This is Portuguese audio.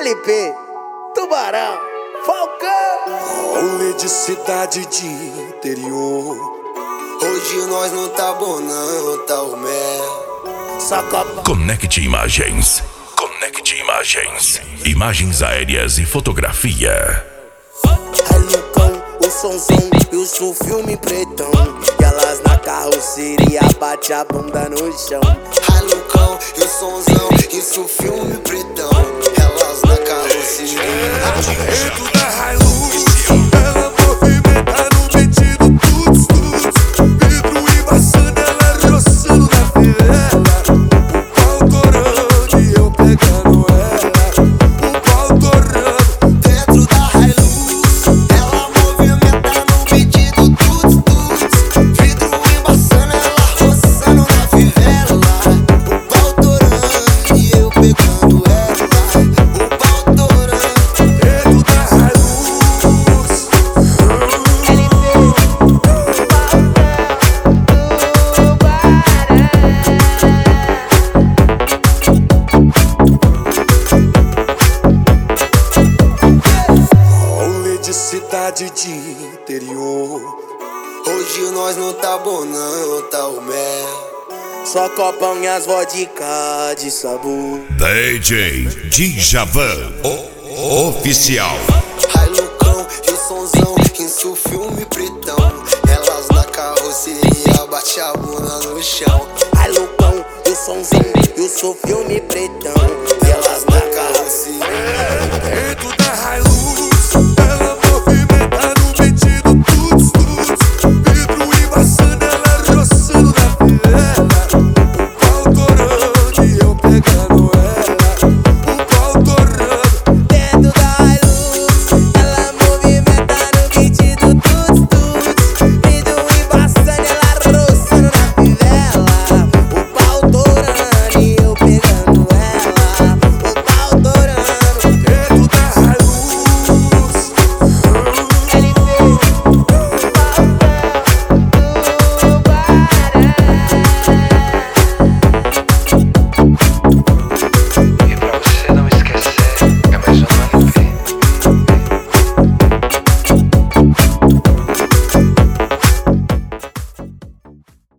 LP, Tubarão, Falcão. Rolê de cidade de interior. Hoje nós não tá bom não, tá o mel. Só copa. Conecte Imagens. Conecte Imagens. Imagens aéreas e fotografia. Aí Lucão, o sonzão e o filme pretão. E elas na carroceria bate a bunda no chão. Ai Lucão, e o sonzão, isso filme pretão. Elas na carroceria. Dentro da Hilux, ela movimenta no metido tuts tuts. Vidro embaçando, ela roçando na fivela. O pau torando e eu pegando ela. O pau torando. Dentro da Hilux, ela movimenta no pedido tuts tuts. Vidro embaçando, ela roçando na fivela. O pau torando e eu pegando ela. O pau torando. Dentro da Hilux. Rolê de cidade de interior. Hoje nós não tá bom não, tá o mel. Só copão e as vodka de sabor. DJ Djavan, o oficial. Ai Lucão, e o sonzão, isso filme pretão. Elas na carroceria, bate a bunda no chão. Aí Lucão, e o sonzinho e o filme pretão. E elas na